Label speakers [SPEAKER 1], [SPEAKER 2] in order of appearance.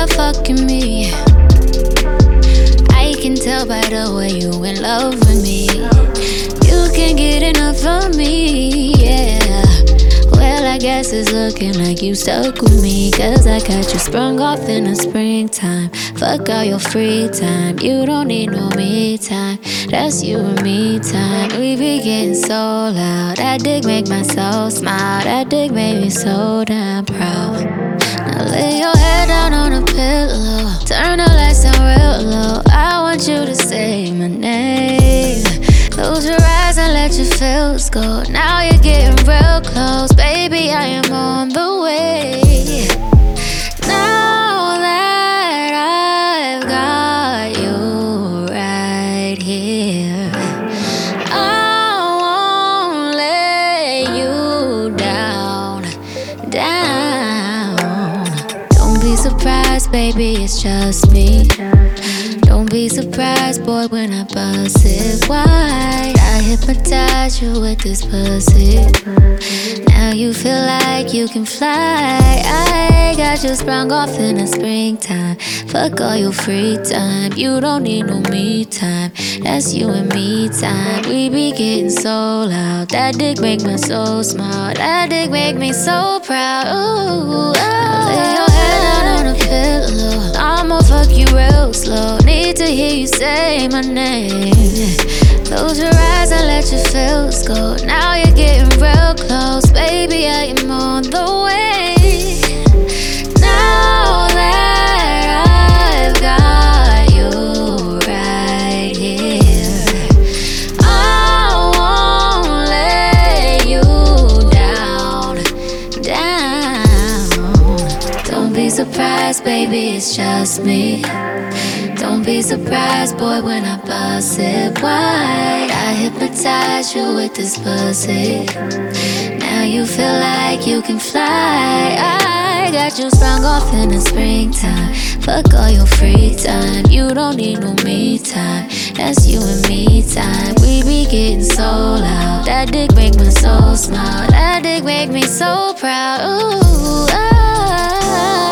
[SPEAKER 1] stop fucking me. I can tell by the way you in love with me. You can't get enough of me, yeah. Well, I guess it's looking like you stuck with me, 'cause I got you sprung off in the springtime. Fuck all your free time, you don't need no me time. That's you and me time. We be getting so loud, that dick make my soul smile. That dick made me so damn proud. Now lay your head down on a pillow, turn the lights down real low. I want you to say my name. Close your eyes and let your feels go. Now you're getting real close, baby, I am on the way. Now that I've got you right here, I won't let you down, down. Don't be surprised, baby, it's just me. Don't be surprised, boy, when I bust it wide. I hypnotize you with this pussy. Now you feel like you can fly. I got you sprung off in the springtime. Fuck all your free time, you don't need no me time. That's you and me time. We be getting so loud, that dick make my soul smile. That dick make me so proud. Ooh, lay your head down on a pillow, I'ma fuck you real slow. Need to hear you say my name. Close your eyes and let your feels go. Now you're getting real close, baby, I am on the way. Now that I've got you right here, I won't let you down, down. Don't be surprised, baby, it's just me. Don't be surprised, boy, when I bust it wide. I hypnotize you with this pussy. Now you feel like you can fly. I got you sprung off in the springtime. Fuck all your free time, you don't need no me time. That's you and me time. We be getting so loud, that dick make my soul smile. That dick make me so proud. Ooh, ah.